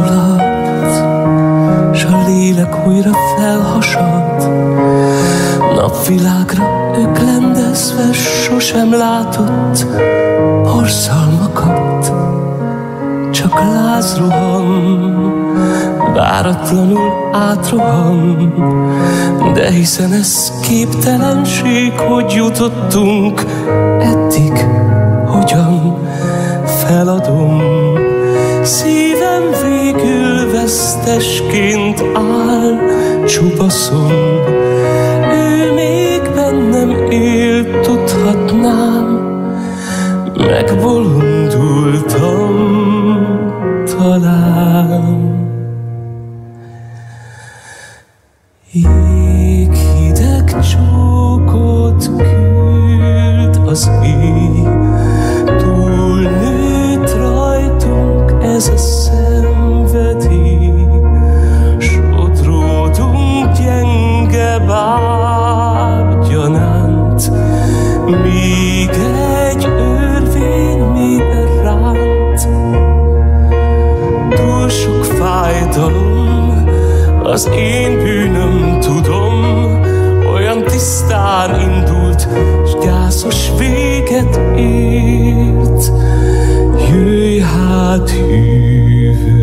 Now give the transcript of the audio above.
alatt, s a lélek újra felhasad. Napvilágra öklendezve sosem látott borzalmakat. Csak láz rohan, váratlanul átrohan, de hiszen ez képtelenség, hogy jutottunk eddig, hogyan feladom. Szívem végül vesztesként áll csupaszon, ő még bennem él, tudhatnám, megbolondultam talán. Jéghideg csókot küld az éj, túlnőtt rajtunk ez a szenvedély. Sodródunk gyenge bábgyanánt, míg egy örvény mélybe ránt. Túl sok fájdalom, az én bűnöm, tudom, olyan tisztán indult, s gyászos véget ért. Jöjj hát, hűvös!